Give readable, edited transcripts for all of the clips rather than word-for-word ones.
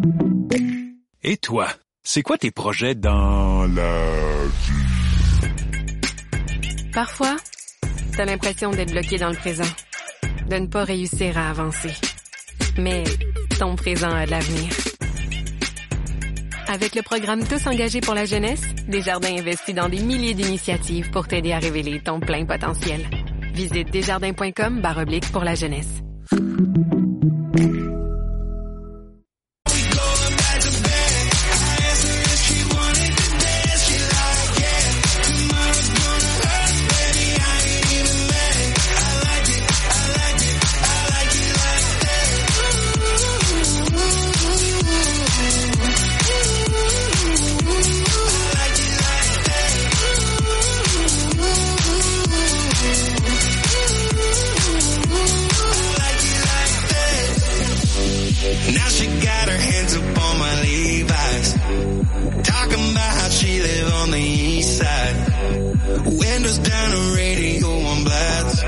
Et toi, c'est quoi tes projets dans la vie? Parfois, t'as l'impression d'être bloqué dans le présent, de ne pas réussir à avancer. Mais ton présent a de l'avenir. Avec le programme Tous engagés pour la jeunesse, Desjardins investit dans des milliers d'initiatives pour t'aider à révéler ton plein potentiel. Visite desjardins.com/pour la jeunesse. Now she got her hands up on my Levi's, talking about how she live on the east side. Windows down, the radio on blast.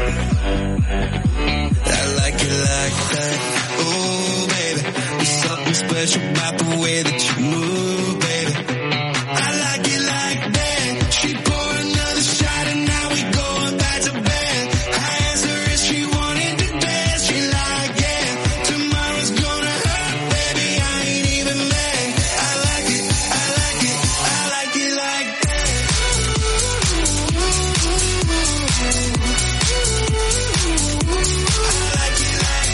I like it like that. Oh baby, there's something special about the way that you move, baby. I like it like that. She poured another shot and now we going back to bed. I asked her if she wanted to dance. She like, yeah, tomorrow's gonna hurt, baby, I ain't even mad. I like it, I like it, I like it like that. I like it like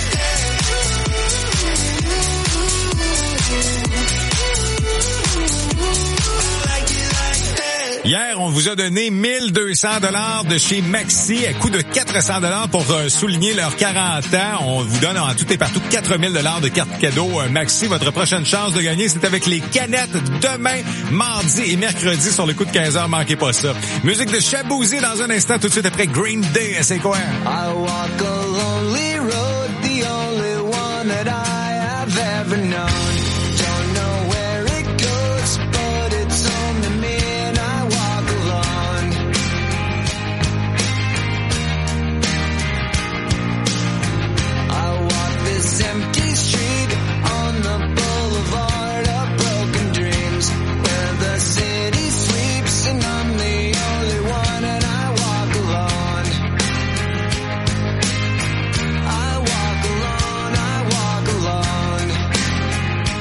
that. Hier, on vous a donné 1200$ de chez Maxi à coût de 400$ pour souligner leurs 40 ans. On vous donne en tout et partout 4000$ de cartes cadeaux Maxi. Votre prochaine chance de gagner, c'est avec les canettes demain, mardi et mercredi sur le coup de 15h. Manquez pas ça. Musique de Shaboozey dans un instant, tout de suite après Green Day. C'est quoi? I walk a lonely road, the only one that I have ever known. Don't know where it goes, but it's home to me and I walk alone. I walk this empty street on the boulevard of broken dreams, where the city sleeps and I'm the only one and I walk alone. I walk alone, I walk alone.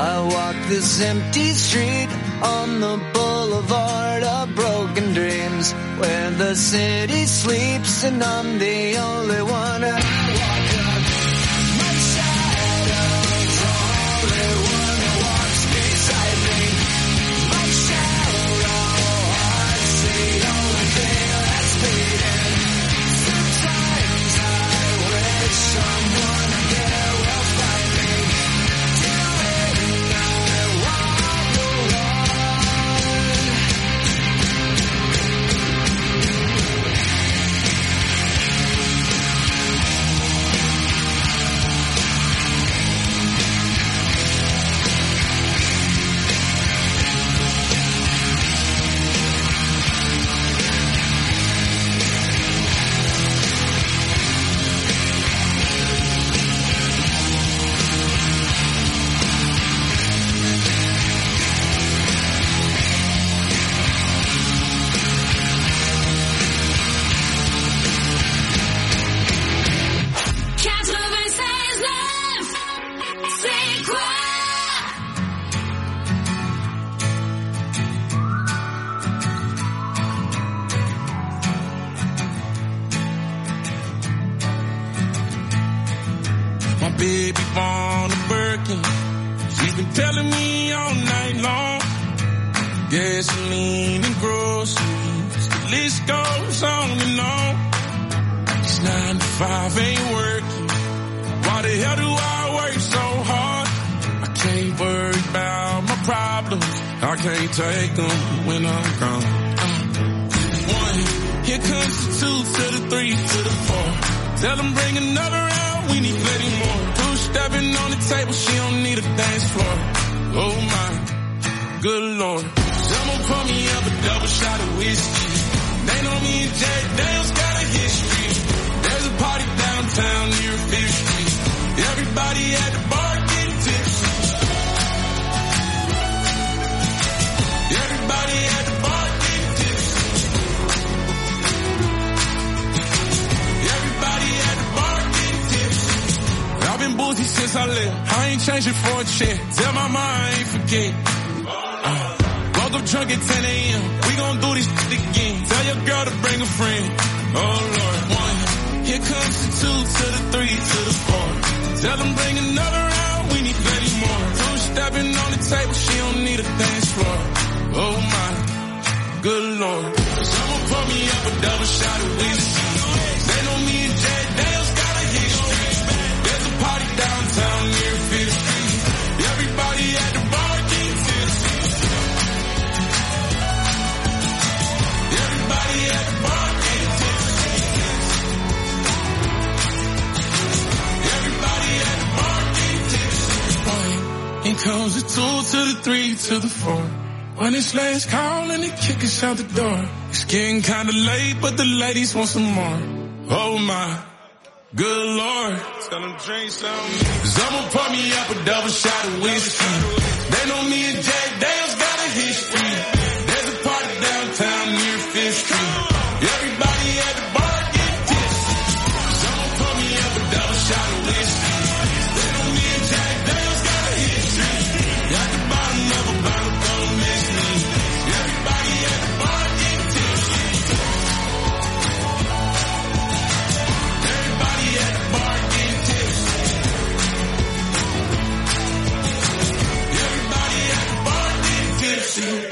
I walk this empty street on the boulevard of broken dreams, where the city sleeps and I'm the only one. I walk up, my shadow's the only one who walks beside me. My shadow, heart's the only thing that's beating. Sometimes I wish someone here will find me. Baby born a Birkin, she's been telling me all night long. Gasoline and groceries, the list goes on and on. This 9 to 5 ain't working. Why the hell do I work so hard? I can't worry about my problems, I can't take them when I'm gone. 1, here comes the 2 to the 3 to the 4. Tell them bring another round, we need plenty more. Stepping on the table, she don't need a dance floor. Oh my, good Lord. Someone pour me up a double shot of whiskey. They know me and Jack Daniels got a history. There's a party downtown near 5th Street. Everybody at the bar getting tipsy. Everybody at the bar getting tipsy. Everybody at the bar getting tipsy. I've been boozy since I left. I ain't changing for a check. Tell my mom I ain't forget. Woke up drunk at 10 a.m. We gon' do this again. Tell your girl to bring a friend. Oh Lord. 1, here comes the 2 to the 3 to the 4. Tell them bring another round, we need plenty more. 2 stepping on the table, she don't need a dance floor. Oh my, good Lord. Someone pour me up a double shot of whiskey. They know me and Jack Daniels got a history. There's a party downtown near 5th Street. Everybody at the bar getting tipsy. Everybody at the bar getting tipsy. Everybody at the bar getting tipsy. In comes the 2 to the 3 to the 4. When it's last call and they kick us out the door. It's getting kinda late, but the ladies want some more. Oh my, good Lord. Tell them drink some. Someone pour me up a double shot of whiskey. They know me and Jack Daniels got a history. There's a party downtown near 5th Street. Everybody at the bar getting tipsy. Someone pour me up a double shot of whiskey. They know me and Jack Daniels got a history. At the bottom of a bottle, don't miss me. Everybody at the bar getting tipsy. Everybody at the bar getting tipsy. Everybody at the bar getting tipsy.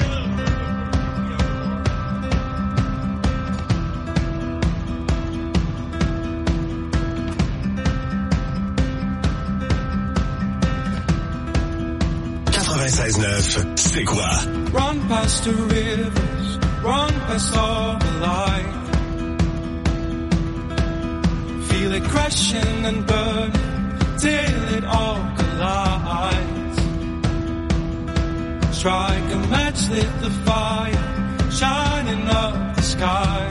C'est quoi? Run past the rivers, run past all the light. Feel it crashing and burning till it all collides. Strike a match, lit the fire, shining up the sky.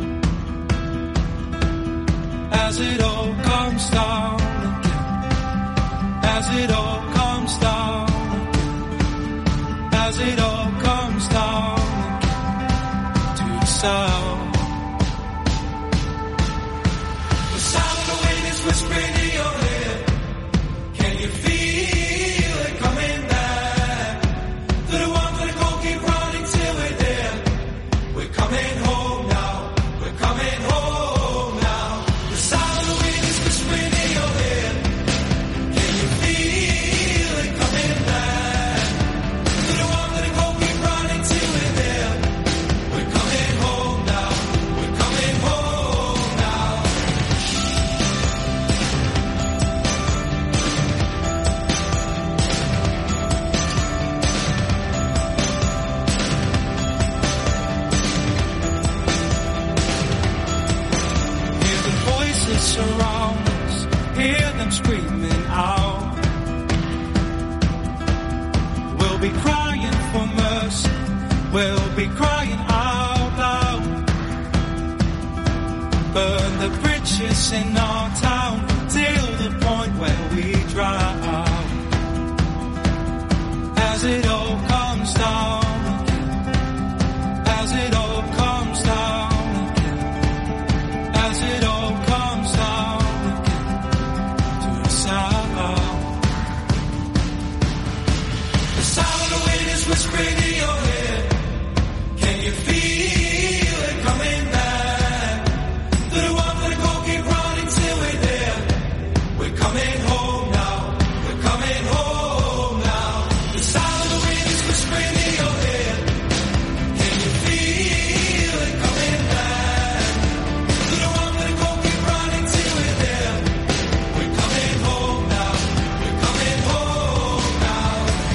As it all comes down again, as it all comes down. As it all comes down again to the sound. The sound of the wind is whispering in your ear. Can you feel it coming down? came screaming out. We'll be crying for mercy, we'll be crying out loud. Burn the bridges in our town till the point where we drown. As it all comes down again, as it all comes down again, as it all comes down again to the sound. The sound of the wind is whispering in your ear. Can you feel it coming back? To the one for the goal, keep running till we're there. We're coming home now, we're coming home now. The sound of the wind is whispering in your ear. Can you feel it coming back? To the one for the goal, keep running till we're there. We're coming home now, we're coming home now.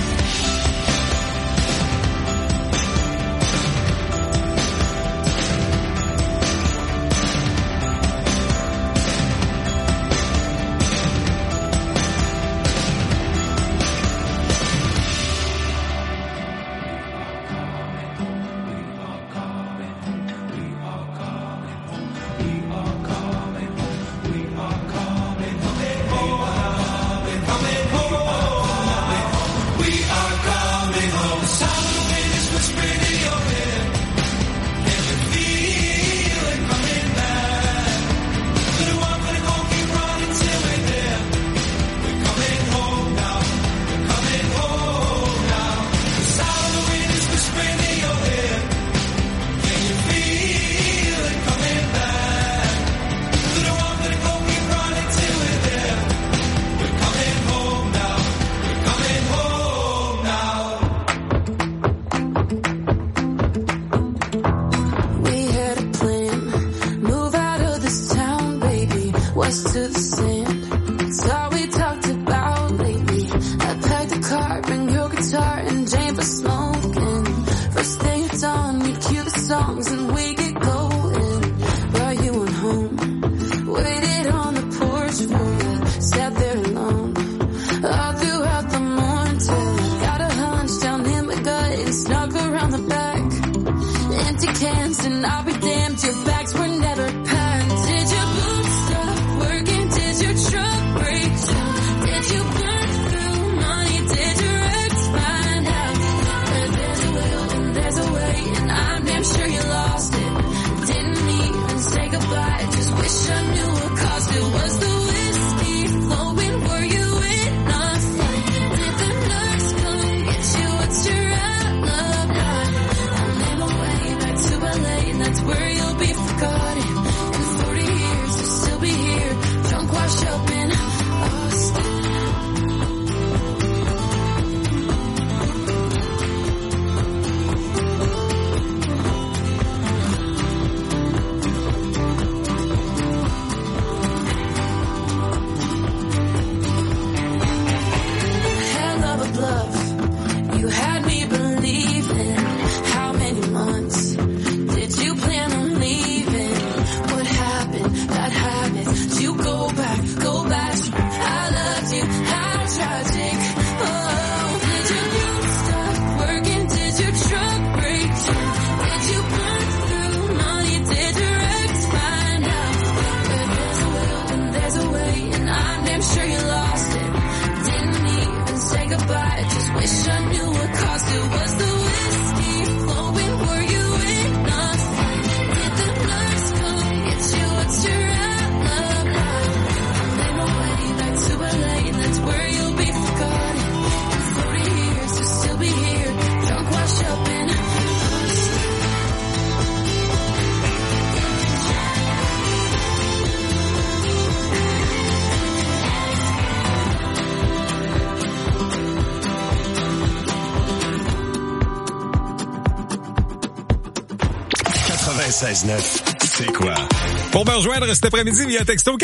C'est quoi? Pour me rejoindre cet après-midi via texto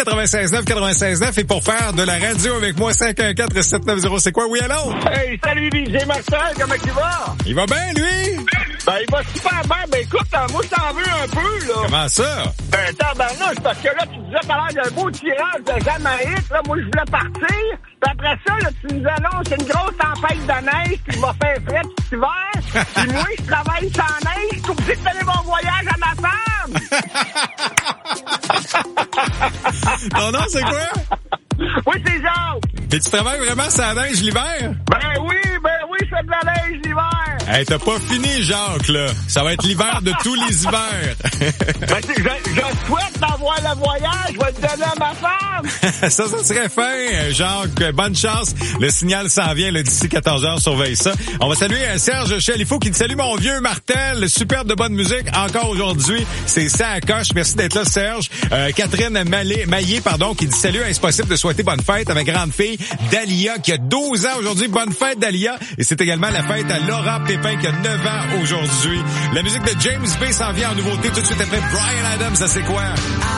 96.9 et pour faire de la radio avec moi 514-790. C'est quoi? Oui, allô? Hey, salut DJ Marcel, comment tu vas? Il va bien, lui? Ben, il va super bien. Ben, écoute, moi, je t'en veux un peu, là. Comment ça? Ben, tabarnouche, parce que là, tu disais tout à l'heure d'un beau tirage de Jamaïque. Là, moi, je voulais partir. Puis après ça, là, tu nous annonces une grosse tempête de neige, puis il va faire frais cet hiver. Puis moi, je travaille sans neige. Je suis obligé de donner mon voyage à ma femme. Ton nom, c'est quoi? Oui, c'est Jacques. Et tu travailles vraiment sans neige l'hiver? Ben oui, je fais de la neige l'hiver. Hey, t'as pas fini, Jacques, là. Ça va être l'hiver de tous les hivers. Ben, je souhaite d'avoir le voyage, je vais le donner à ma femme. Ça serait fin, Jacques. Bonne chance. Le signal s'en vient là, d'ici 14h, surveille ça. On va saluer Serge Chalifou qui te salue, mon vieux Martel. Superbe de bonne musique, encore aujourd'hui. C'est ça à coche. Merci d'être là, Serge. Catherine Maillé, qui dit salut, est-ce possible de souhaiter bonne fête à ma grande fille Dalia qui a 12 ans aujourd'hui. Bonne fête, Dalia. Et c'est également la fête à Laura Pépin qui a 9 ans aujourd'hui. La musique de James Bay s'en vient en nouveauté tout de suite après Bryan Adams. Ça, c'est quoi?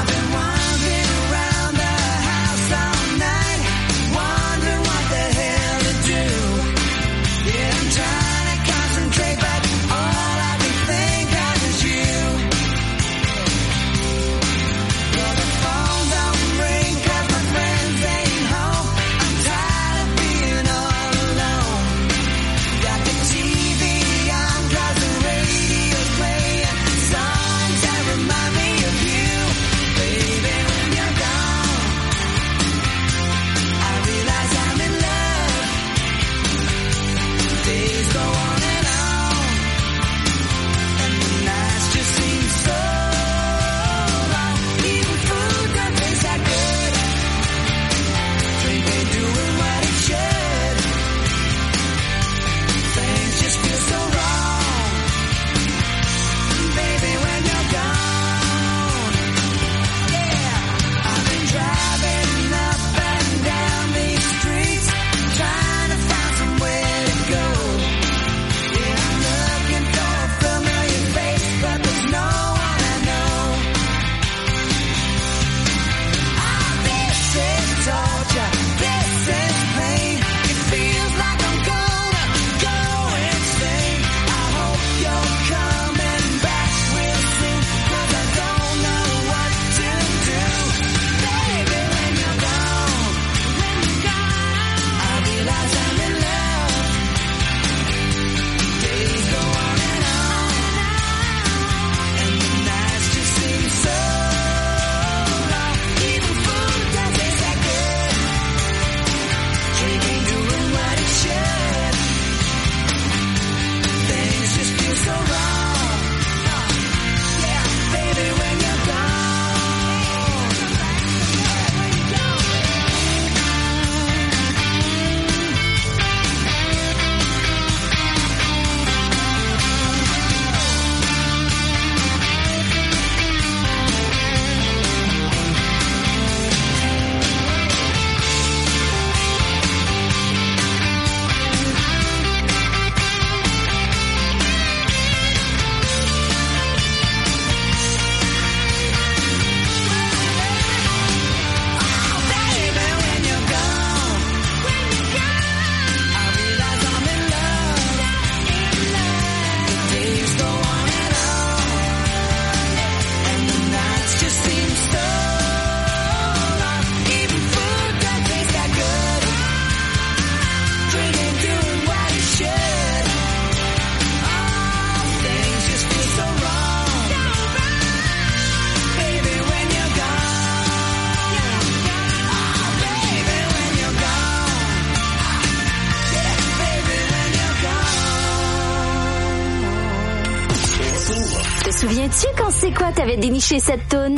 Te souviens-tu quand C'est quoi t'avais déniché cette toune?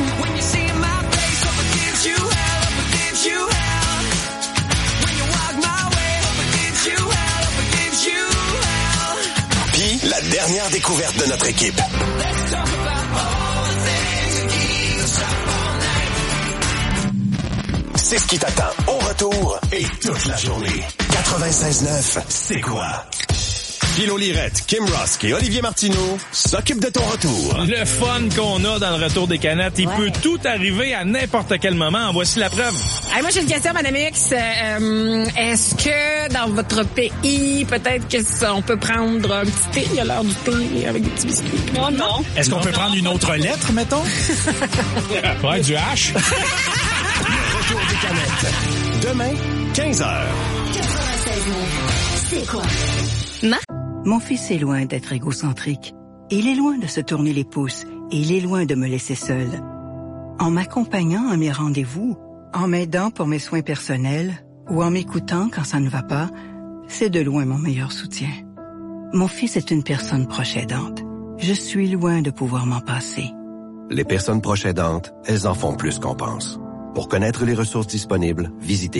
Puis, la dernière découverte de notre équipe. C'est ce qui t'attend au retour et toute la journée. 96.9, c'est quoi? Philo Lirette, Kim Rusk et Olivier Martineau s'occupent de ton retour. Le fun qu'on a dans le retour des canettes, il peut tout arriver à n'importe quel moment. Voici la preuve. Hey, moi, j'ai une question, Madame X. Est-ce que dans votre pays, peut-être qu'on peut prendre un petit thé? Il y a l'heure du thé avec des petits biscuits. Non. Est-ce qu'on peut prendre une autre lettre, mettons? Ouais, du H. Le retour des canettes. Demain, 15h. C'est quoi? Mon fils est loin d'être égocentrique. Il est loin de se tourner les pouces et il est loin de me laisser seul. En m'accompagnant à mes rendez-vous, en m'aidant pour mes soins personnels ou en m'écoutant quand ça ne va pas, c'est de loin mon meilleur soutien. Mon fils est une personne proche aidante. Je suis loin de pouvoir m'en passer. Les personnes proches aidantes, elles en font plus qu'on pense. Pour connaître les ressources disponibles, visitez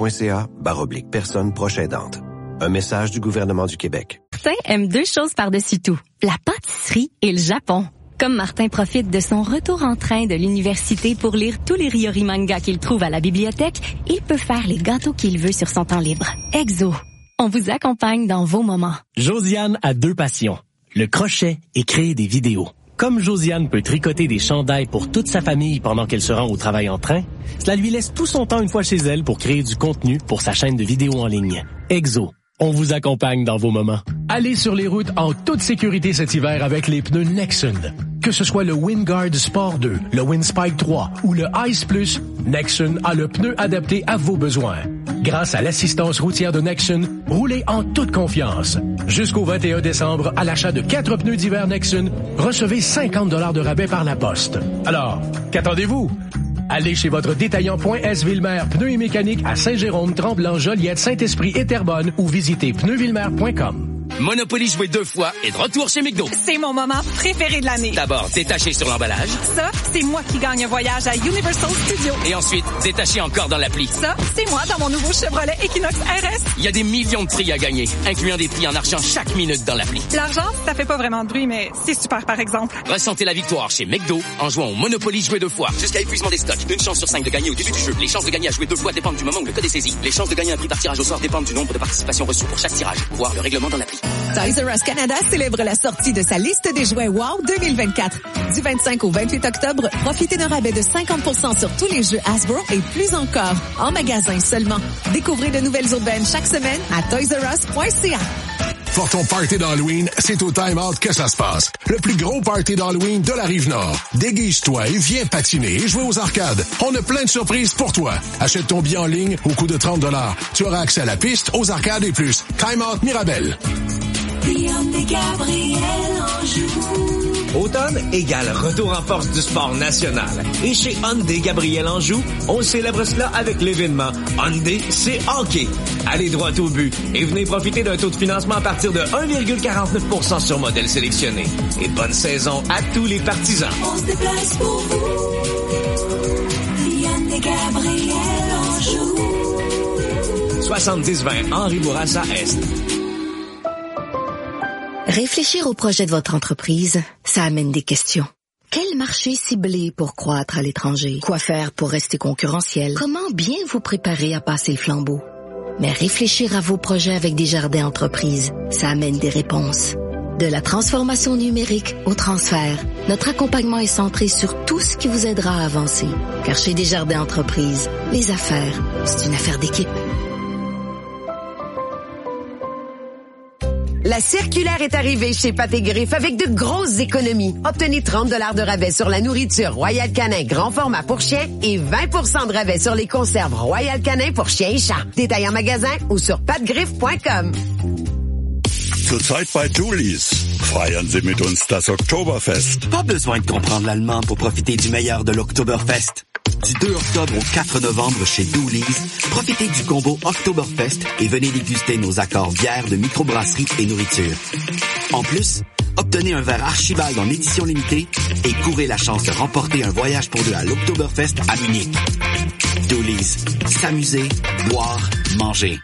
québec.ca/personnes proches aidantes. Un message du gouvernement du Québec. Martin aime deux choses par-dessus tout, la pâtisserie et le Japon. Comme Martin profite de son retour en train de l'université pour lire tous les Ryori mangas qu'il trouve à la bibliothèque, il peut faire les gâteaux qu'il veut sur son temps libre. Exo, on vous accompagne dans vos moments. Josiane a deux passions, le crochet et créer des vidéos. Comme Josiane peut tricoter des chandails pour toute sa famille pendant qu'elle se rend au travail en train, cela lui laisse tout son temps une fois chez elle pour créer du contenu pour sa chaîne de vidéos en ligne. Exo, on vous accompagne dans vos moments. Allez sur les routes en toute sécurité cet hiver avec les pneus Nexen. Que ce soit le Wingard Sport 2, le Windspike 3 ou le Ice Plus, Nexen a le pneu adapté à vos besoins. Grâce à l'assistance routière de Nexen, roulez en toute confiance. Jusqu'au 21 décembre, à l'achat de 4 pneus d'hiver Nexen, recevez 50 $ de rabais par la poste. Alors, qu'attendez-vous? Allez chez votre détaillant .S Ville-Mer Pneus et Mécanique à Saint-Jérôme, Tremblant, Joliette, Saint-Esprit et Terrebonne ou visitez pneusvillemer.com. Monopoly joué 2 fois et de retour chez McDo. C'est mon moment préféré de l'année. D'abord, détaché sur l'emballage. Ça, c'est moi qui gagne un voyage à Universal Studios. Et ensuite, détaché encore dans l'appli. Ça, c'est moi dans mon nouveau Chevrolet Equinox RS. Il y a des millions de prix à gagner, incluant des prix en argent chaque minute dans l'appli. L'argent, ça fait pas vraiment de bruit, mais c'est super par exemple. Ressentez la victoire chez McDo en jouant au Monopoly joué 2 fois. Jusqu'à épuisement des stocks. Une chance sur 5 de gagner au début du jeu. Les chances de gagner à jouer 2 fois dépendent du moment où le code est saisi. Les chances de gagner un prix par tirage au sort dépendent du nombre de participations reçues pour chaque tirage. Voir le règlement dans l'appli. Toys R Us Canada célèbre la sortie de sa liste des jouets WOW 2024. Du 25 au 28 octobre, profitez d'un rabais de 50% sur tous les jeux Hasbro et plus encore. En magasin seulement. Découvrez de nouvelles aubaines chaque semaine à toysrus.ca. Pour ton party d'Halloween, c'est au Time Out que ça se passe. Le plus gros party d'Halloween de la Rive-Nord. Déguise-toi et viens patiner et jouer aux arcades. On a plein de surprises pour toi. Achète ton billet en ligne au coût de 30 $. Tu auras accès à la piste, aux arcades et plus. Time Out Mirabel. Automne égale retour en force du sport national. Et chez Hyundai Gabriel Anjou, on célèbre cela avec l'événement Hyundai, c'est hockey. Allez droit au but et venez profiter d'un taux de financement à partir de 1,49% sur modèle sélectionné. Et bonne saison à tous les partisans. On se déplace pour vous. Hyundai Gabriel Anjou. 70-20 Henri Bourassa Est. Réfléchir au projet de votre entreprise, ça amène des questions. Quel marché cibler pour croître à l'étranger? Quoi faire pour rester concurrentiel? Comment bien vous préparer à passer le flambeau? Mais réfléchir à vos projets avec Desjardins Entreprises, ça amène des réponses. De la transformation numérique au transfert, notre accompagnement est centré sur tout ce qui vous aidera à avancer. Car chez Desjardins Entreprises, les affaires, c'est une affaire d'équipe. La circulaire est arrivée chez Pâté Griffe avec de grosses économies. Obtenez 30 $ de rabais sur la nourriture Royal Canin grand format pour chiens et 20 % de rabais sur les conserves Royal Canin pour chiens et chats. Détail en magasin ou sur patgriffe.com. Zurzeit bei Julis. Feiern Sie mit uns das Oktoberfest. Pas besoin de comprendre l'allemand pour profiter du meilleur de l'Oktoberfest. Du 2 octobre au 4 novembre chez Doolies, profitez du combo Oktoberfest et venez déguster nos accords bières de microbrasserie et nourriture. En plus, obtenez un verre Archibald en édition limitée et courez la chance de remporter un voyage pour deux à l'Oktoberfest à Munich. Doolies, s'amuser, boire, manger.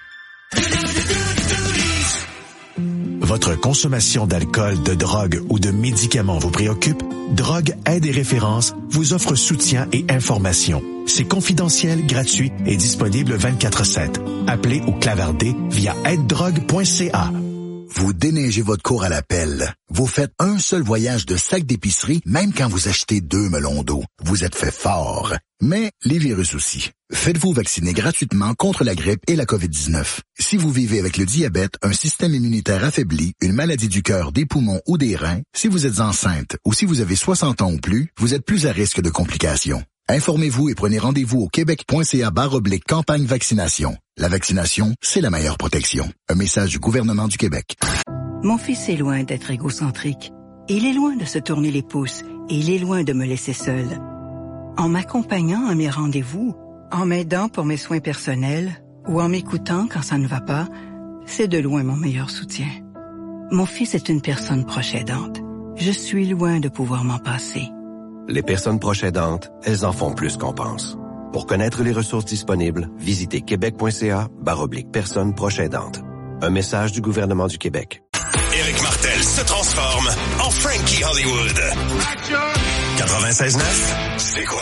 Votre consommation d'alcool, de drogue ou de médicaments vous préoccupe? Drogue, aide et référence vous offre soutien et information. C'est confidentiel, gratuit et disponible 24/7. Appelez ou clavardez via aidedrogue.ca. Vous déneigez votre cour à la pelle. Vous faites un seul voyage de sac d'épicerie, même quand vous achetez 2 melons d'eau. Vous êtes fait fort. Mais les virus aussi. Faites-vous vacciner gratuitement contre la grippe et la COVID-19. Si vous vivez avec le diabète, un système immunitaire affaibli, une maladie du cœur, des poumons ou des reins, si vous êtes enceinte ou si vous avez 60 ans ou plus, vous êtes plus à risque de complications. Informez-vous et prenez rendez-vous au québec.ca/campagne vaccination. La vaccination, c'est la meilleure protection. Un message du gouvernement du Québec. Mon fils est loin d'être égocentrique. Il est loin de se tourner les pouces et il est loin de me laisser seule. En m'accompagnant à mes rendez-vous, en m'aidant pour mes soins personnels ou en m'écoutant quand ça ne va pas, c'est de loin mon meilleur soutien. Mon fils est une personne proche aidante. Je suis loin de pouvoir m'en passer. Les personnes proches aidantes, elles en font plus qu'on pense. Pour connaître les ressources disponibles, visitez québec.ca/personnes proches aidantes. Un message du gouvernement du Québec. Éric Martel se transforme en Frankie Hollywood. 96.9, c'est quoi?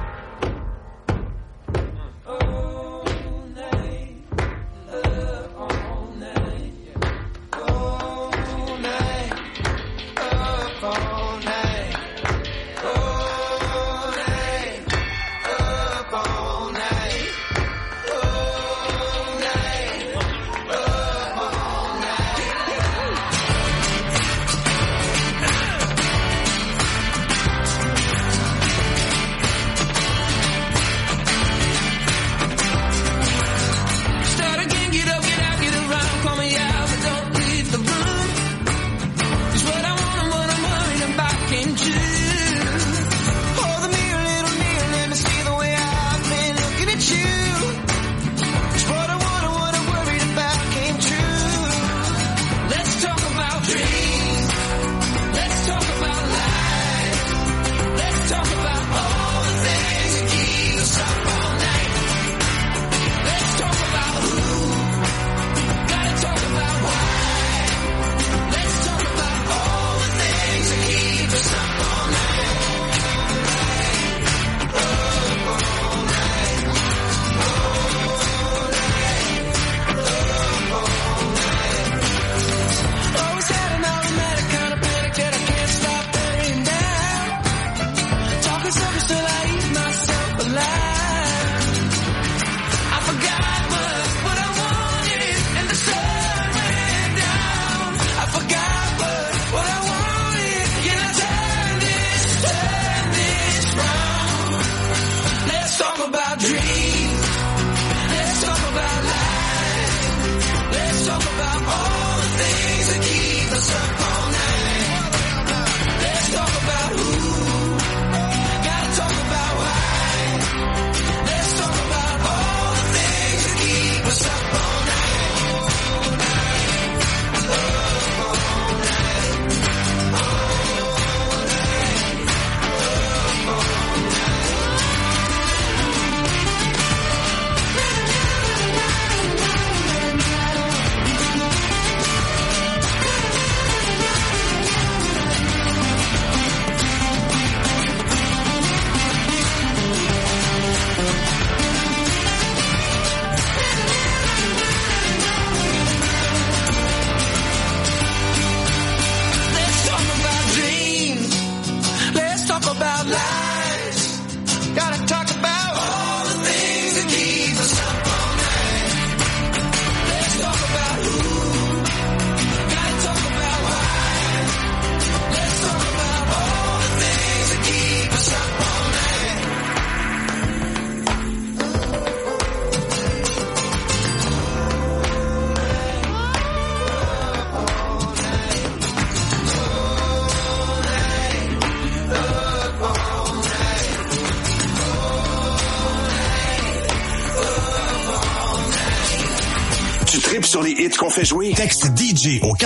Sur les hits qu'on fait jouer, texte DJ au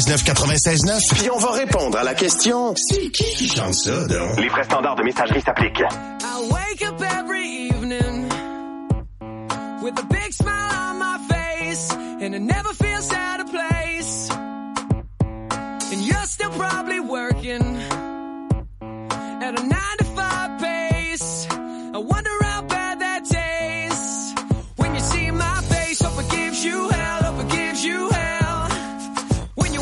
96.9 puis on va répondre à la question c'est qui chante ça donc? Les frais standards de messagerie s'appliquent. I wake up every evening with a big smile on my face and it never feels out of place and you're still probably working at a 9-to-5 pace. I wonder how bad that tastes when you see my face. Hope it gives you hell. When you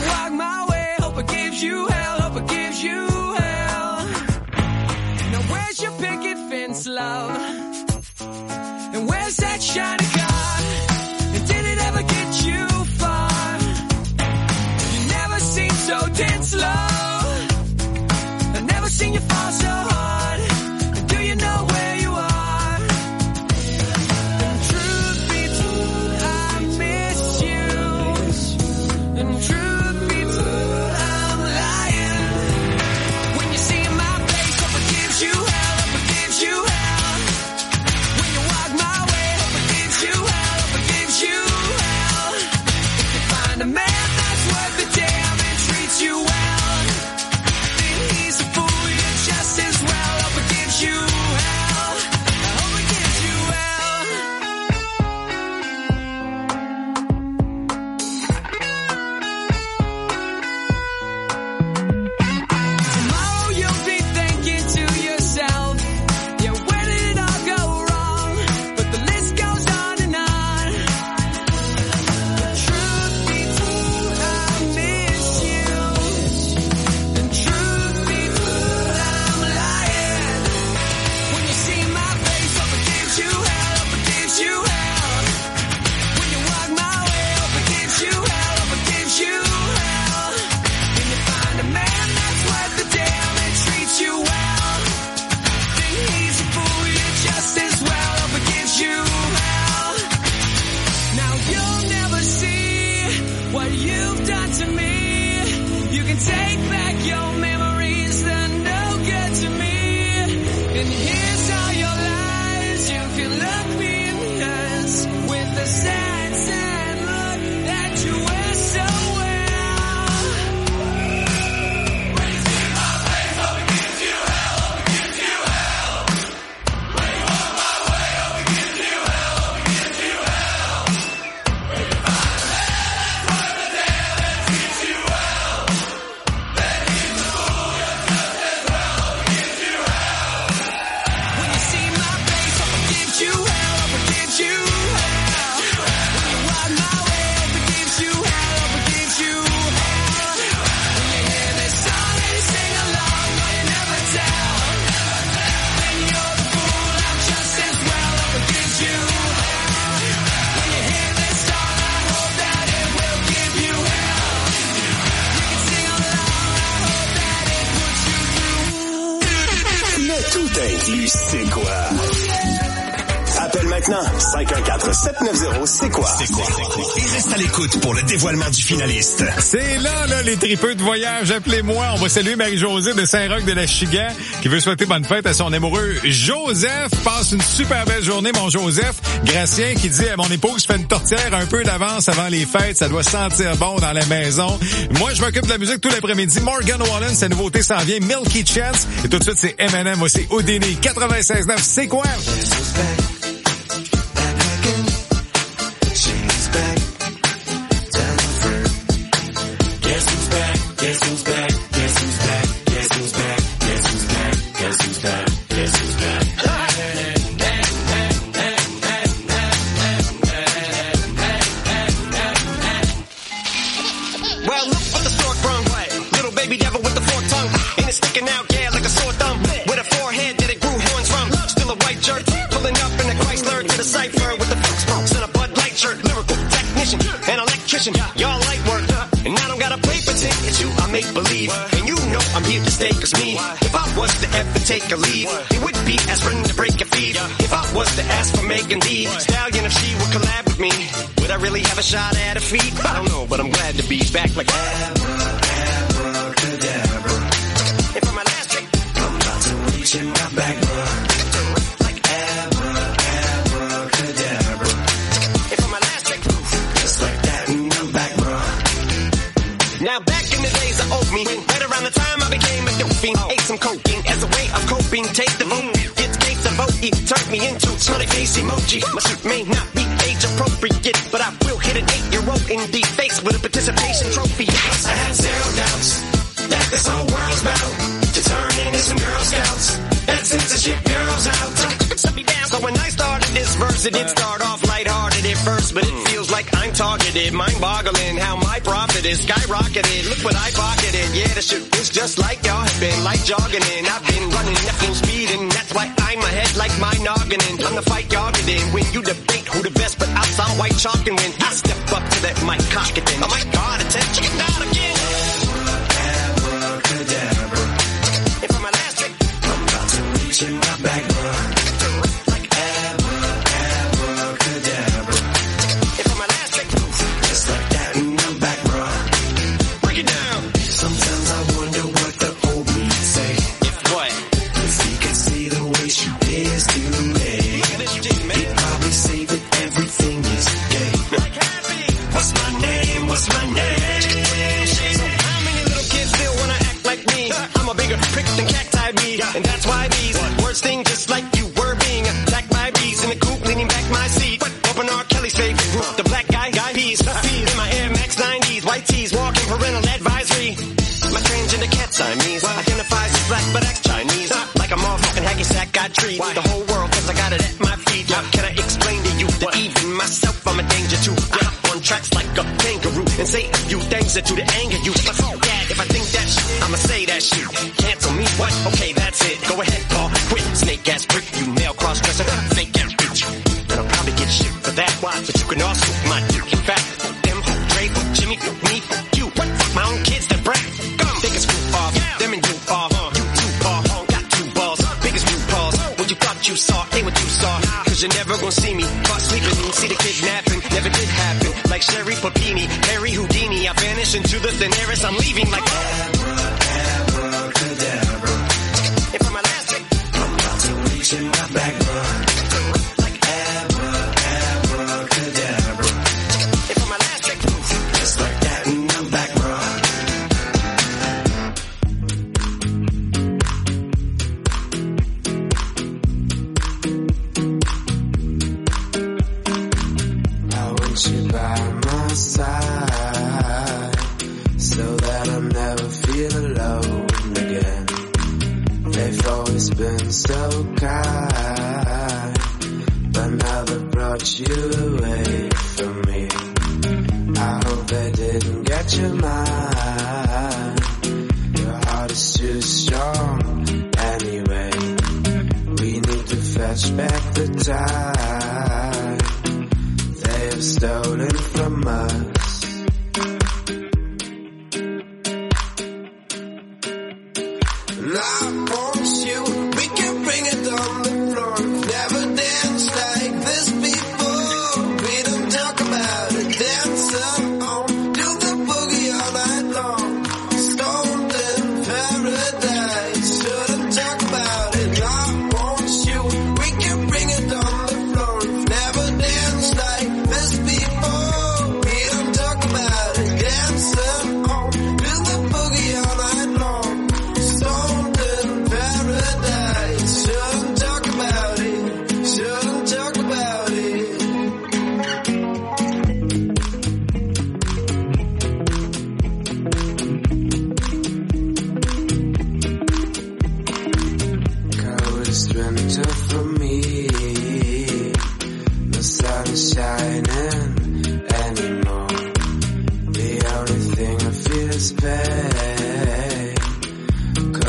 matin. Lui, c'est quoi? Appelle maintenant 514-790, c'est quoi? Et reste à l'écoute pour le dévoilement du finaliste. C'est là, les tripeux de voyage. Appelez-moi. On va saluer Marie-Josée de Saint-Roch-de-la-Chigan qui veut souhaiter bonne fête à son amoureux Joseph. Passe une super belle journée, mon Joseph. Gracien qui dit à mon épouse, fais une tortière un peu d'avance avant les fêtes. Ça doit sentir bon dans la maison. Moi, je m'occupe de la musique tout l'après-midi. Morgan Wallen, sa nouveauté s'en vient. Milky Chance. Et tout de suite, c'est M&M aussi. Houdini 96.9. C'est quoi? Y'all light work, and I don't got a paper ticket. You, I make believe, and you know I'm here to stay. Cause me, if I was to ever take a leave, it would be aspirin to break a feed. If I was to ask for Megan Thee Stallion, if she would collab with me, would I really have a shot at a feat? I don't know, but I'm glad to be back like abracadabra. And for my last trick, I'm about to reach in my bag, like abracadabra. And for my last trick, just like that, and I'm back, bro. Now back in the days of old me, right around the time I became a dope fiend, ate some cocaine as a way of coping, take the vote, it's gates of vote, turned me into smiley face emoji. My suit may not be age appropriate, but I will hit an 8-year-old in the face with a participation trophy. I have zero doubts that this whole world's about to turn into some Girl Scouts and censorship girls out. Shut me down. So when I started this verse, it did start off lighthearted at first, but it feels like I'm targeted, mind-boggling how my profit is skyrocketed. Look what I pocketed. Yeah, the shit is just like y'all have been, like jogging in. I've been running at full speed, and that's why I'm ahead like my noggin. I'm the fight y'all get in when you debate who the best, but I'll sound white chalk, and when I step up to that mic, cock it then. Oh my God, attention, get down again. Abracadabra. And for my last trick, I'm about to reach in my bag, like abracadabra. And for my last trick, just like that, and I'm back, bro. Break it down. Sometimes I wonder what the old me say. If what? If he could see the way she is today, look at this shit, man. He'd probably say that everything is gay. Like happy. What's my name? What's my name? So how many little kids still wanna act like me? I'm a bigger prick than cacti bee, and that's why these words sting just like you were being attacked by bees in the coop, leaning back my seat. Open R. Kelly's favorite group, the black guy peas. In my Air Max 90s, white tees, walking parental advisory. My transgender cat Siamese identifies as black but acts Chinese. Like a motherfucking hacky sack, got treat the whole world cause I got it at my feet. How can I explain to you that even myself I'm a danger to? Get up on tracks like a kangaroo and say a few things that do to anger you. But fuck that, if I think that shit, I'ma say that shit. Cancel me, what? Okay, that's it. Go ahead, Paul, quit. Snake ass prick, you male cross-dresser, fake ass bitch. And I'll probably get shit for that. Why? But you can also my dick. In fact, fuck them, Dre, fuck Jimmy, fuck me, fuck you. What? Fuck my own kids that brag. They can screw off, them and you off. You too far, got two balls, biggest new balls. What you thought you saw, ain't what you saw. Cause you're never gonna see me caught sleeping, see the kidnapping, never did happen. Like Sherry Papini, Harry Houdini, I vanish into the Daenerys, I'm leaving like abracadabra. And for my last trick, I'm about to reach in my bag, like abracadabra. And for my last trick, just like that, and I'm back, bro. I want you by my side, so that I'll never feel alone again. They've always been so kind, but now they brought you away from me. I hope they didn't get your mind. Your heart is too strong anyway. We need to fetch back the time they have stolen from us. And I promise you, we can bring it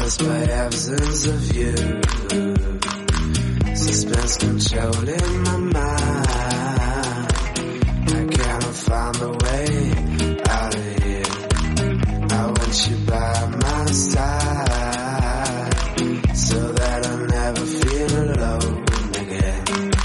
caused by absence of you. Suspense controlling my mind. I cannot find a way out of here. I want you by my side, so that I'll never feel alone again.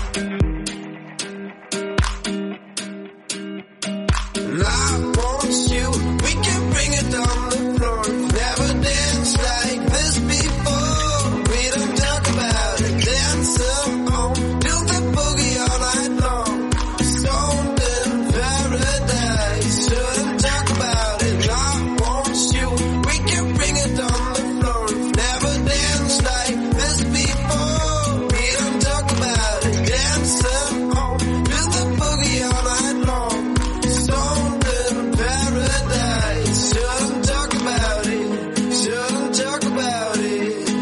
And I want you, we can bring it on the floor. Never danced like this before. We don't talk about it, dance on, do the boogie all night long. Stoned in paradise, shouldn't talk about it. I want you, we can bring it on the floor. Never danced like this before. We don't talk about it, dance on, do the boogie all night long. Stoned in paradise, shouldn't talk about it, shouldn't talk about it.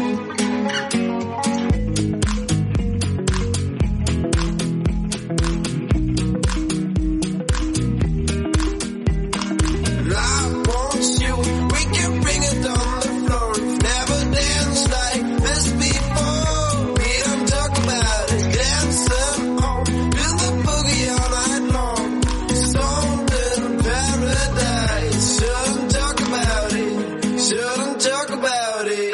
And I want you, we can bring it on the floor. Never danced like this before. We don't talk about it, dancing on, do the boogie all night long. Stoned in paradise, shouldn't talk about it, shouldn't talk about it.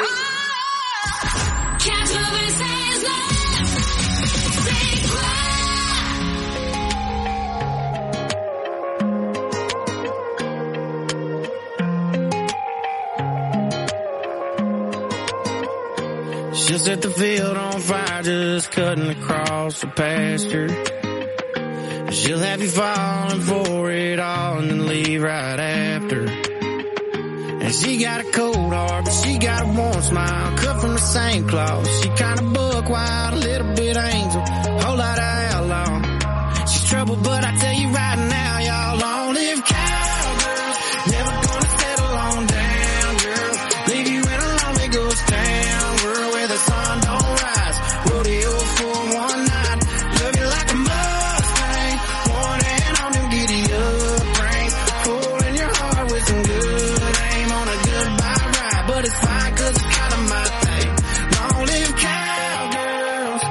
She'll set the field on fire, just cutting across the pasture. She'll have you falling for it all and then leave right after. And she got a cold heart, but she got a warm smile, cut from the same cloth. She kinda buck wild, a little bit angel, whole lot of outlaw. She's trouble, but I tell you right now, y'all long live cowgirls. Never gonna settle on down, girl. Leave you in a lonely ghost town, world where the sun don't rise. Rodeo for one night, love you like a Mustang. One hand on them giddy up reins, pulling your heart with some good aim on a goodbye ride. But it's fine 'cause it's kinda my thing. Long live cowgirls.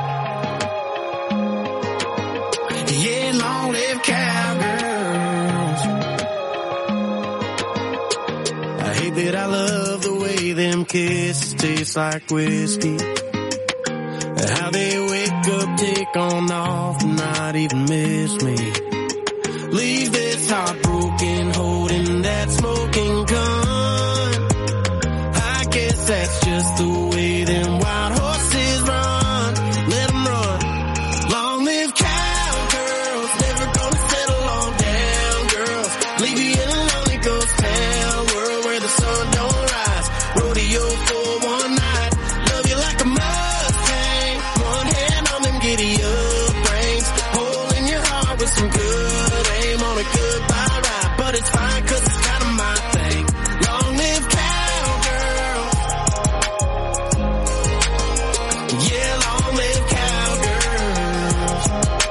Yeah, long live cowgirls. I hate that I love the way them kisses taste like whiskey. How they wake up, take on off, and not even miss me. Leave this heart broken, holding that smoking gun. I guess that's just the way them wild horses run. Let 'em run. Long live cowgirls, never gonna settle on down, girls. Leave you in a lonely ghost town, world where the sun don't rise. Rodeo for one night, love you like a Mustang. One hand on them giddy up reins, holding your heart with some good aim on a goodbye ride. But it's fine 'cause it's kinda my thing. Long live cowgirls. Yeah, long live cowgirls.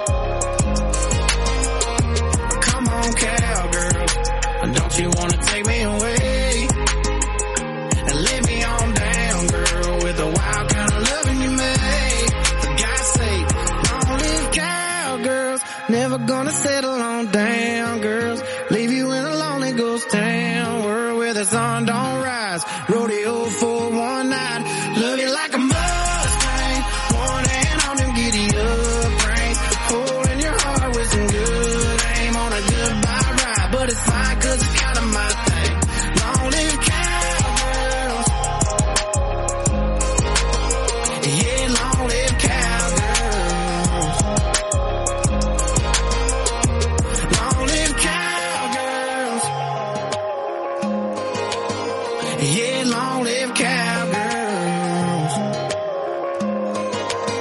Come on, cowgirls. Don't you wanna take me away and lay me on down, girl, with the wild kind of loving you make. For God's sake, long live cowgirls. Never gonna settle on down, girls. Leave you in a lonely ghost town, world where the sun don't rise. Rodeo for one night, love you like a Mustang. One hand on them giddy up reins, holding your heart with some good aim on a goodbye ride. But it's fine 'cause it's kinda my thing. Long live cowgirls. Yeah, long live cowgirls. Long live cowgirls. Yeah, long live cowgirls.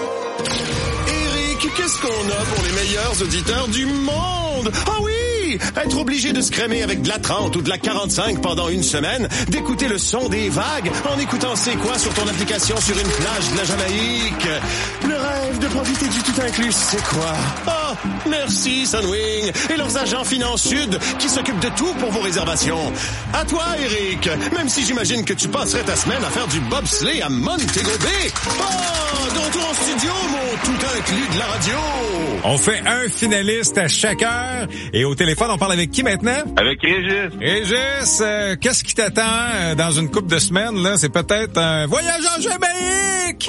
Eric, qu'est-ce qu'on a pour les meilleurs auditeurs du monde? Ah oui! Être obligé de se crémer avec de la 30 ou de la 45 pendant une semaine, d'écouter le son des vagues en écoutant C'est quoi sur ton application sur une plage de la Jamaïque. Le rêve de profiter du tout inclus, c'est quoi? Oh, merci Sunwing et leurs agents Finance Sud qui s'occupent de tout pour vos réservations. À toi, Eric, même si j'imagine que tu passerais ta semaine à faire du bobsleigh à Montego Bay. Oh, de retour en studio, mon tout inclus de la radio. On fait un finaliste à chaque heure. Et au téléphone, on parle avec qui maintenant? Avec Régis. Régis, qu'est-ce qui t'attend dans une couple de semaines, là? C'est peut-être un voyage en Jamaïque!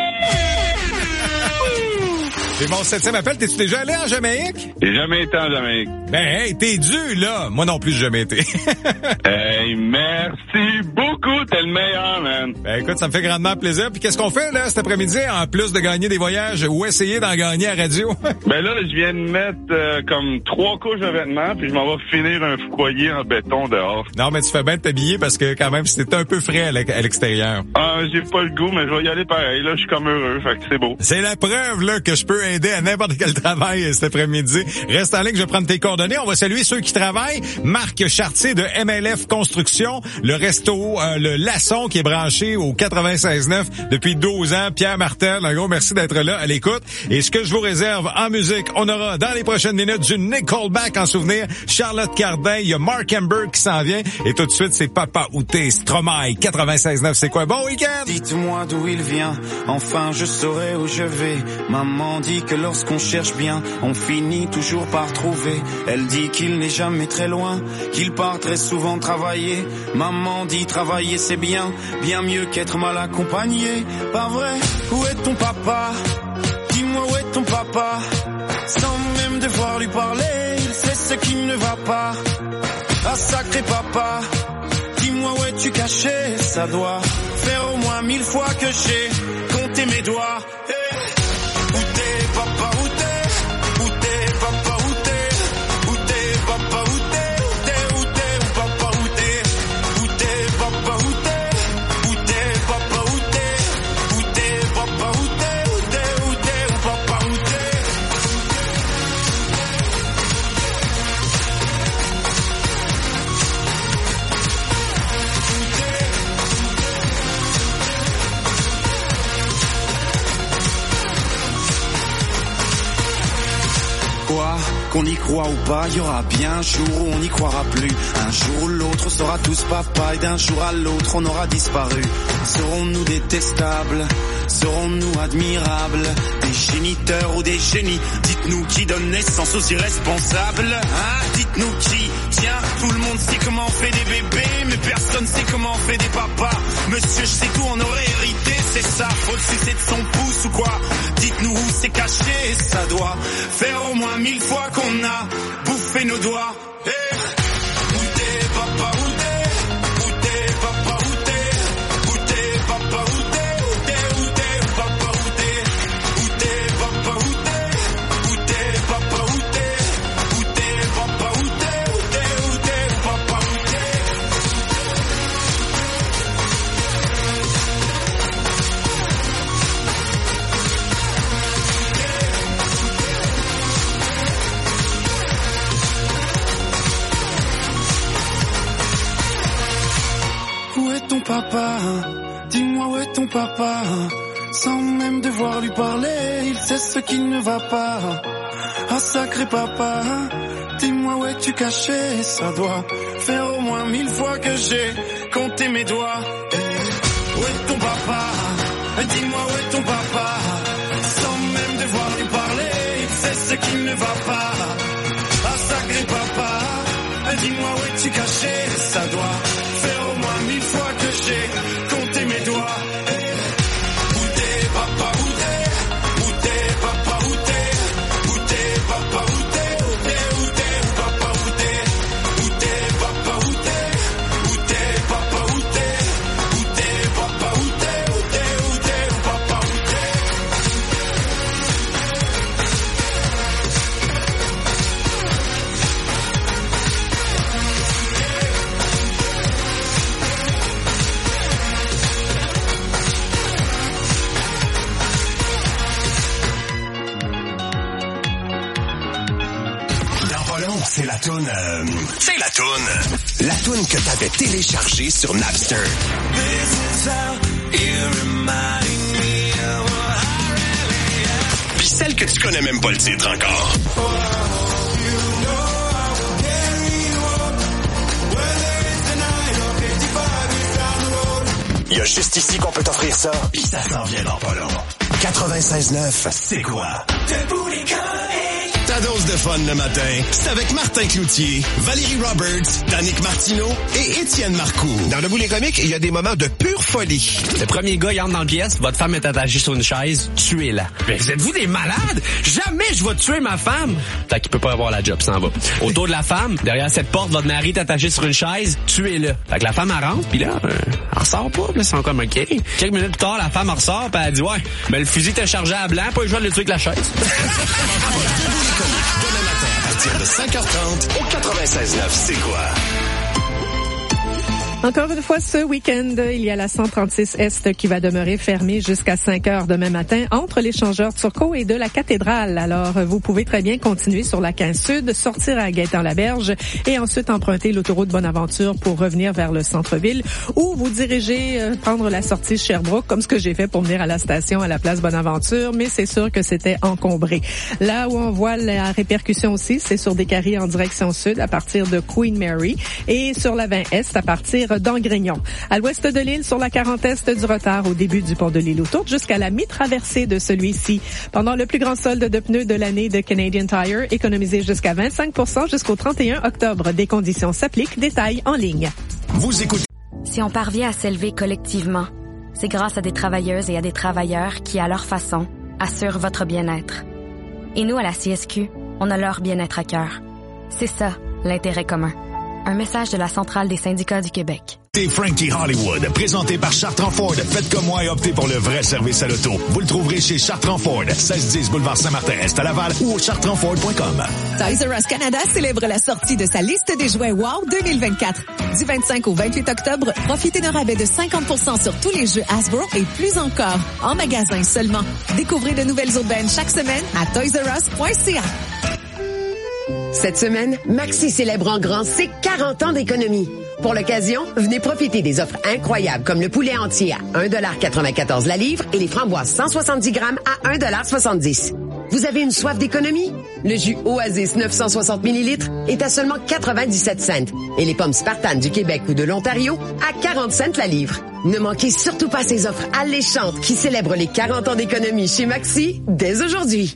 C'est mon 7e appel. T'es-tu déjà allé en Jamaïque? J'ai jamais été en Jamaïque. Ben, hey, t'es dû, là. Moi non plus, j'ai jamais été. Hey, merci beaucoup. T'es le meilleur, man. Ben, écoute, ça me fait grandement plaisir. Puis qu'est-ce qu'on fait, là, cet après-midi, en plus de gagner des voyages ou essayer d'en gagner à radio? Ben là, je viens de mettre comme 3 couches de vêtements, puis je m'en vais finir un foyer en béton dehors. Non, mais tu fais bien de t'habiller parce que quand même, c'était un peu frais à l'extérieur. Ah, j'ai pas le goût, mais je vais y aller pareil. Là, je suis comme heureux, fait que c'est beau. C'est la preuve, là, que je peux aider à n'importe quel travail cet après-midi. Reste en ligne, je vais prendre tes coordonnées. On va saluer ceux qui travaillent. Marc Chartier de MLF Construction, le resto, le Laçon qui est branché au 96.9 depuis 12 ans. Pierre Martel, un gros merci d'être là à l'écoute. Et ce que je vous réserve en musique, on aura dans les prochaines minutes du Nickelback en souvenir. Charlotte Cardin, il y a Mark Amber qui s'en vient. Et tout de suite, c'est Papa Outé, Stromae, 96.9. C'est quoi? Bon week-end! Dites-moi d'où il vient, enfin je saurai où je vais. Maman dit que lorsqu'on cherche bien, on finit toujours par trouver. Elle dit qu'il n'est jamais très loin, qu'il part très souvent travailler. Maman dit travailler c'est bien, bien mieux qu'être mal accompagné. Pas vrai? Où est ton papa? Dis-moi où est ton papa? Sans même devoir lui parler, il sait ce qui ne va pas. Ah sacré papa, dis-moi où es-tu caché? Ça doit faire au moins 1000 fois que j'ai compté mes doigts. Hey. Où t'es papa, où t'es? Où t'es papa, où t'es? Où t'es papa, où t'es? Où t'es, où t'es, où papa, où t'es? Où t'es papa, où t'es? Où t'es papa, où t'es? Où t'es papa, où t'es? Où t'es, où t'es, où papa, où t'es? Quoi qu'on y croit ou pas, il y aura bien un jour où on n'y croira plus. Un jour ou l'autre, on sera tous papa et d'un jour à l'autre, on aura disparu. Serons-nous détestables? Serons-nous admirables? Des géniteurs ou des génies? Dites-nous qui donne naissance aux irresponsables. Hein? Dites-nous qui? Tiens, tout le monde sait comment on fait des bébés, mais personne sait comment on fait des papas. Monsieur, je sais tout, on aurait hérité, c'est ça. Faut le sucer de son pouce ou quoi? Dites-nous où c'est caché, ça doit faire au moins 1000 fois qu'on a bouffé nos doigts. Hey. Où t'es papa, où t'es? Où t'es papa, où t'es? Où t'es papa, où t'es? Où t'es, où t'es, où papa, où t'es? Où t'es papa, où t'es? Où t'es papa, où t'es? Où t'es papa, où t'es? Où t'es, où t'es, où papa, où t'es? Où est ton papa? Dis-moi où est ton papa? Sans même devoir lui parler, il sait ce qui ne va pas. Ah sacré papa, dis-moi où es-tu caché? Ça doit faire au moins 1000 fois que j'ai compté mes doigts. Où est ton papa? Dis-moi où est ton papa? Sans même devoir lui parler, il sait ce qui ne va pas. Ah sacré papa, dis-moi où es-tu caché? Ça doit faire au moins 1000 fois que j'ai compté mes doigts. Où t'es papa, où t'es? Où t'es papa, où t'es? Où t'es papa, où t'es? Où t'es, où t'es, où papa, où t'es? Où t'es papa, où t'es? Où t'es papa, où t'es? Où t'es papa, où t'es? Où t'es, où t'es, où papa, où t'es? Non, c'est la toune... C'est la toune. La toune que t'avais téléchargée sur Napster. Puis celle que tu connais même pas le titre encore. Il y a juste ici qu'on peut t'offrir ça. Puis ça s'en vient dans pas long. 96.9, c'est quoi? Ta dose de fun le matin, c'est avec Martin Cloutier, Valérie Roberts, Danick Martineau et Étienne Marcoux. Dans le boulet comique, il y a des moments de pure folie. Le premier gars, il entre dans la pièce, votre femme est attachée sur une chaise, tuez-la. Mais vous êtes-vous des malades? Jamais je vais tuer ma femme! Fait qu'il peut pas avoir la job, ça en va. Autour de la femme, derrière cette porte, votre mari est attaché sur une chaise, tuez-le. Fait que la femme, elle rentre, pis là, elle ressort pas, là, c'est encore OK. Quelques minutes plus tard, la femme elle ressort, pis elle dit, ouais, mais le fusil était chargé à blanc, pas le choix de le tuer avec la chaise. Demain matin à partir de 5h30 au 96.9, c'est quoi? Encore une fois, ce week-end, il y a la 136 Est qui va demeurer fermée jusqu'à 5 heures demain matin entre l'échangeur Turcot et de la cathédrale. Alors, vous pouvez très bien continuer sur la 15 Sud, sortir à Gaétan-Laberge et ensuite emprunter l'autoroute Bonaventure pour revenir vers le centre-ville ou vous diriger, prendre la sortie Sherbrooke comme ce que j'ai fait pour venir à la station à la place Bonaventure, mais c'est sûr que c'était encombré. Là où on voit la répercussion aussi, c'est sur des carrés en direction sud à partir de Queen Mary et sur la 20 Est à partir d'Angrignon. À l'ouest de l'île, sur la 40 Est, du retard au début du pont de l'île aux Tourtes jusqu'à la mi-traversée de celui-ci. Pendant le plus grand solde de pneus de l'année de Canadian Tire, économisez jusqu'à 25% jusqu'au 31 octobre. Des conditions s'appliquent. Détails en ligne. Vous écoutez. Si on parvient à s'élever collectivement, c'est grâce à des travailleuses et à des travailleurs qui, à leur façon, assurent votre bien-être. Et nous, à la CSQ, on a leur bien-être à cœur. C'est ça, l'intérêt commun. Un message de la Centrale des syndicats du Québec. C'est Frankie Hollywood, présenté par Chartrand Ford. Faites comme moi et optez pour le vrai service à l'auto. Vous le trouverez chez Chartrand Ford, 1610 boulevard Saint-Martin-Est à Laval ou au chartrandford.com. Toys R Us Canada célèbre la sortie de sa liste des jouets WOW 2024. Du 25 au 28 octobre, profitez d'un rabais de 50% sur tous les jeux Hasbro et plus encore, en magasin seulement. Découvrez de nouvelles aubaines chaque semaine à toysrus.ca. Cette semaine, Maxi célèbre en grand ses 40 ans d'économie. Pour l'occasion, venez profiter des offres incroyables comme le poulet entier à 1,94 $ la livre et les framboises 170 grammes à 1,70 $. Vous avez une soif d'économie? Le jus Oasis 960 ml est à seulement 97 cents et les pommes Spartan du Québec ou de l'Ontario à 40 cents la livre. Ne manquez surtout pas ces offres alléchantes qui célèbrent les 40 ans d'économie chez Maxi dès aujourd'hui.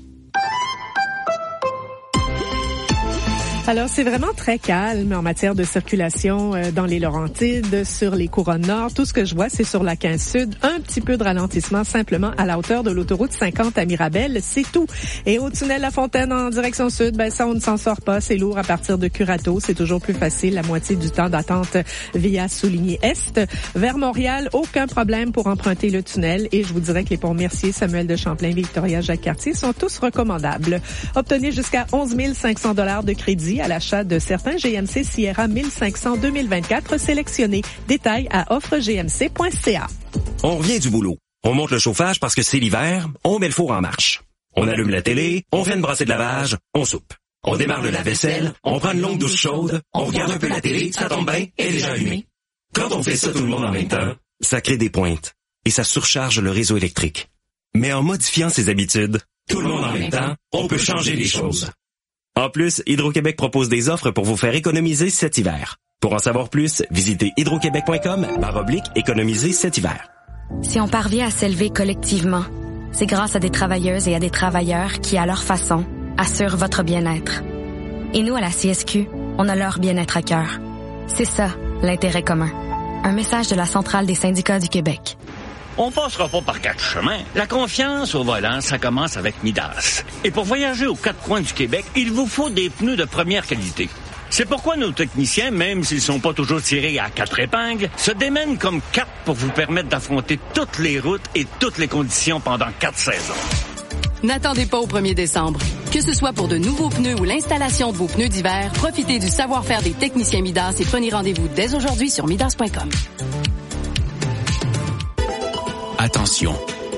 Alors, c'est vraiment très calme en matière de circulation dans les Laurentides, sur les couronnes nord. Tout ce que je vois, c'est sur la 15 Sud. Un petit peu de ralentissement simplement à la hauteur de l'autoroute 50 à Mirabel, c'est tout. Et au tunnel La Fontaine en direction sud, ben ça, on ne s'en sort pas. C'est lourd à partir de Curato. C'est toujours plus facile, la moitié du temps d'attente via Souligny-Est. Vers Montréal, aucun problème pour emprunter le tunnel. Et je vous dirais que les ponts Mercier, Samuel de Champlain, Victoria, Jacques-Cartier sont tous recommandables. Obtenez jusqu'à 11 500 $ de crédit à l'achat de certains GMC Sierra 1500 2024 sélectionnés. Détails à offregmc.ca. On revient du boulot. On monte le chauffage parce que c'est l'hiver, on met le four en marche. On allume la télé, on fait une brassée de lavage, on soupe. On démarre le lave-vaisselle, on prend une longue douche chaude, on regarde un peu la télé, ça tombe bien, elle est déjà allumée. Quand on fait ça tout le monde en même temps, ça crée des pointes et ça surcharge le réseau électrique. Mais en modifiant ses habitudes, tout le monde en même temps, on peut changer les choses. En plus, Hydro-Québec propose des offres pour vous faire économiser cet hiver. Pour en savoir plus, visitez hydroquebec.com/économiser cet hiver. Si on parvient à s'élever collectivement, c'est grâce à des travailleuses et à des travailleurs qui, à leur façon, assurent votre bien-être. Et nous, à la CSQ, on a leur bien-être à cœur. C'est ça, l'intérêt commun. Un message de la Centrale des syndicats du Québec. On passera pas par quatre chemins. La confiance au volant, ça commence avec Midas. Et pour voyager aux quatre coins du Québec, il vous faut des pneus de première qualité. C'est pourquoi nos techniciens, même s'ils sont pas toujours tirés à quatre épingles, se démènent comme quatre pour vous permettre d'affronter toutes les routes et toutes les conditions pendant 4 saisons. N'attendez pas au 1er décembre. Que ce soit pour de nouveaux pneus ou l'installation de vos pneus d'hiver, profitez du savoir-faire des techniciens Midas et prenez rendez-vous dès aujourd'hui sur midas.com. Attention,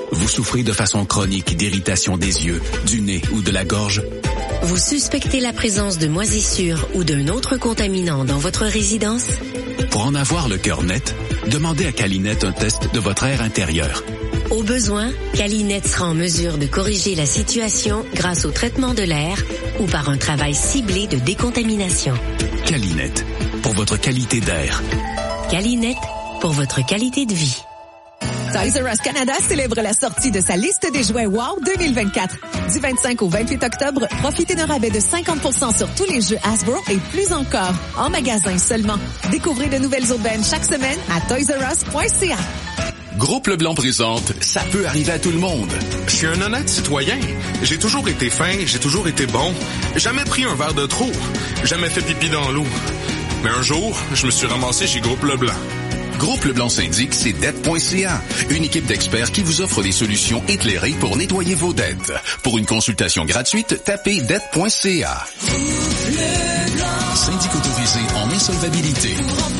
Vous souffrez de façon chronique d'irritation des yeux, du nez ou de la gorge? Vous suspectez la présence de moisissures ou d'un autre contaminant dans votre résidence? Pour en avoir le cœur net, demandez à Calinette un test de votre air intérieur. Au besoin, Calinette sera en mesure de corriger la situation grâce au traitement de l'air ou par un travail ciblé de décontamination. Calinette, pour votre qualité d'air. Calinette, pour votre qualité de vie. Toys R Us Canada célèbre la sortie de sa liste des jouets WOW 2024. Du 25 au 28 octobre, profitez d'un rabais de 50% sur tous les jeux Hasbro et plus encore, en magasin seulement. Découvrez de nouvelles aubaines chaque semaine à toysrus.ca. Groupe Leblanc présente « Ça peut arriver à tout le monde ». Je suis un honnête citoyen. J'ai toujours été fin, j'ai toujours été bon. Jamais pris un verre de trop. Jamais fait pipi dans l'eau. Mais un jour, je me suis ramassé chez Groupe Leblanc. Groupe Leblanc syndic, c'est dette.ca. Une équipe d'experts qui vous offre des solutions éclairées pour nettoyer vos dettes. Pour une consultation gratuite, tapez dette.ca. Syndic autorisé en insolvabilité.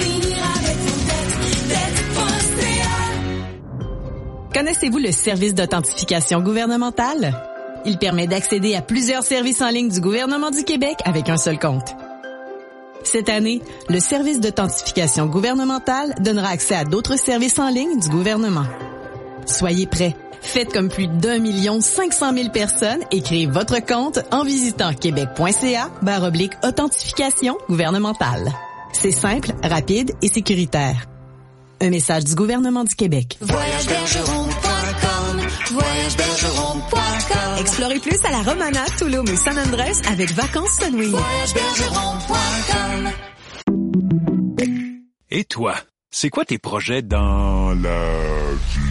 Connaissez-vous le service d'authentification gouvernementale? Il permet d'accéder à plusieurs services en ligne du gouvernement du Québec avec un seul compte. Cette année, le service d'authentification gouvernementale donnera accès à d'autres services en ligne du gouvernement. Soyez prêts. Faites comme plus d'1 500 000 personnes et créez votre compte en visitant québec.ca/authentification gouvernementale. C'est simple, rapide et sécuritaire. Un message du gouvernement du Québec. Voyagebergeron.com, voyagebergeron.com. Explorez plus à la Romana, Tulum et San Andrés avec Vacances Sunwing. Voyagebergeron.com. Et toi, c'est quoi tes projets dans la vie?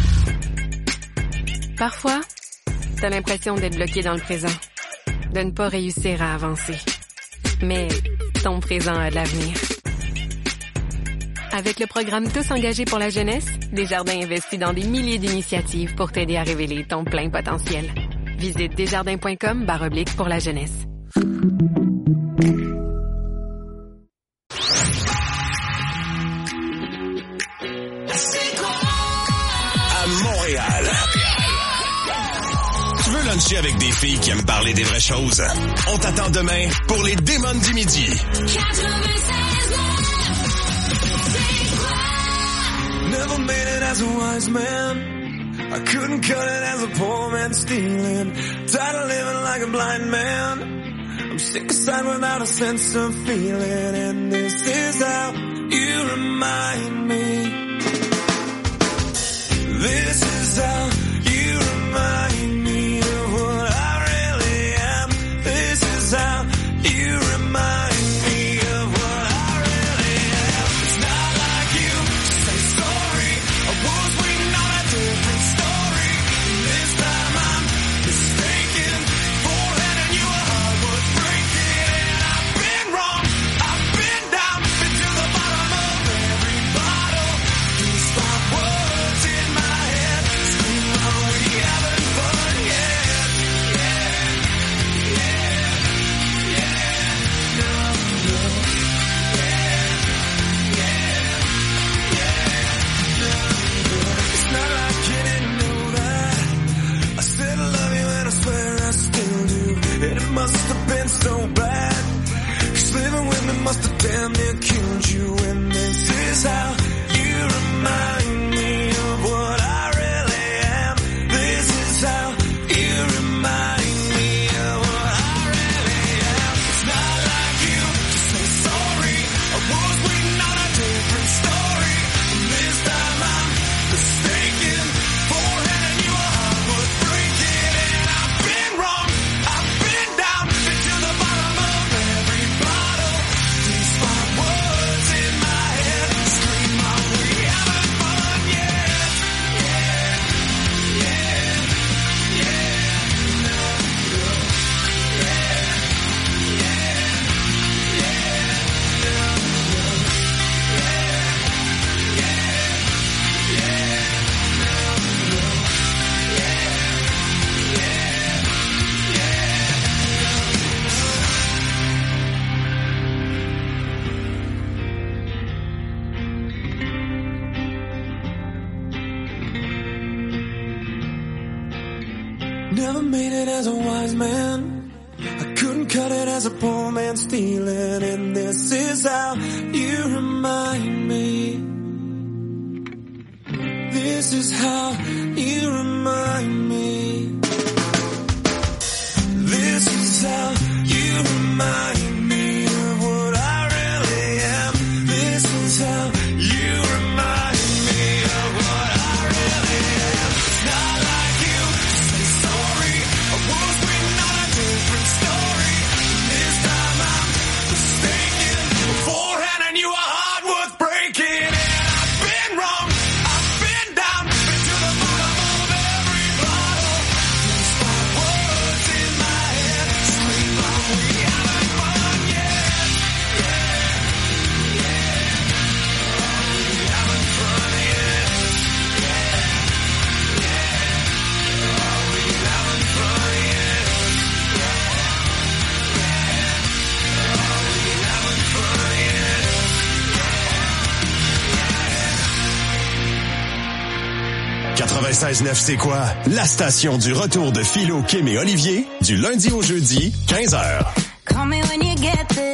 Parfois, t'as l'impression d'être bloqué dans le présent, de ne pas réussir à avancer. Mais ton présent a de l'avenir. Avec le programme Tous engagés pour la jeunesse, Desjardins investit dans des milliers d'initiatives pour t'aider à révéler ton plein potentiel. Visite desjardins.com/pour la jeunesse. À Montréal. Tu veux luncher avec des filles qui aiment parler des vraies choses? On t'attend demain pour les Démons du Midi. Never made it as a wise man. I couldn't cut it as a poor man stealing. Tired of living like a blind man. I'm sick aside without a sense of feeling. And this is how you remind me. This is how you remind me of what I really am. This is how you remind me of what I really am. It's not like you to say sorry. I was waiting on a different story. This time I'm mistaken for letting you a heart worth breaking. And I've been wrong. I've been down, been to the bottom of every bottle. These 5 words in my head scream, are we having fun yet? It's not like you didn't know that. I said I love you and I swear I still do. And it must have been so bad. 'Cause living with me must have damn near killed you. And this is how you remind me of what I really am. This is how you remind me of what I really am. It's not like you to say sorry. I was waiting on a different story. And this time I'm mistaken for handing you a heart worth breaking. And I've been wrong. I've been down, been to the bottom of every bottle. These 5 words in my head. never made it as a wise man. I couldn't cut it as a poor man stealing. And this is how you remind me. This is how you remind me. This is how you remind me of what I really am. This is how you remind me of what I really am. It's not like you to say sorry. I was waiting on a different story. This time I'm mistaken. Beforehand I knew a heart worth breaking. And I've been wrong. I've been down. Been to the bottom of every bottle. Inspired words in my head. Scream out, we haven't fun yet. Yeah, yeah. Oh, we haven't fun yet. Yeah, yeah. Oh, we haven't fun yet. Yeah, yeah. Oh, we haven't fun yet. 96.9 c'est quoi? La station du retour de Philo, Kim et Olivier, du lundi au jeudi, 15h. Call me when you get the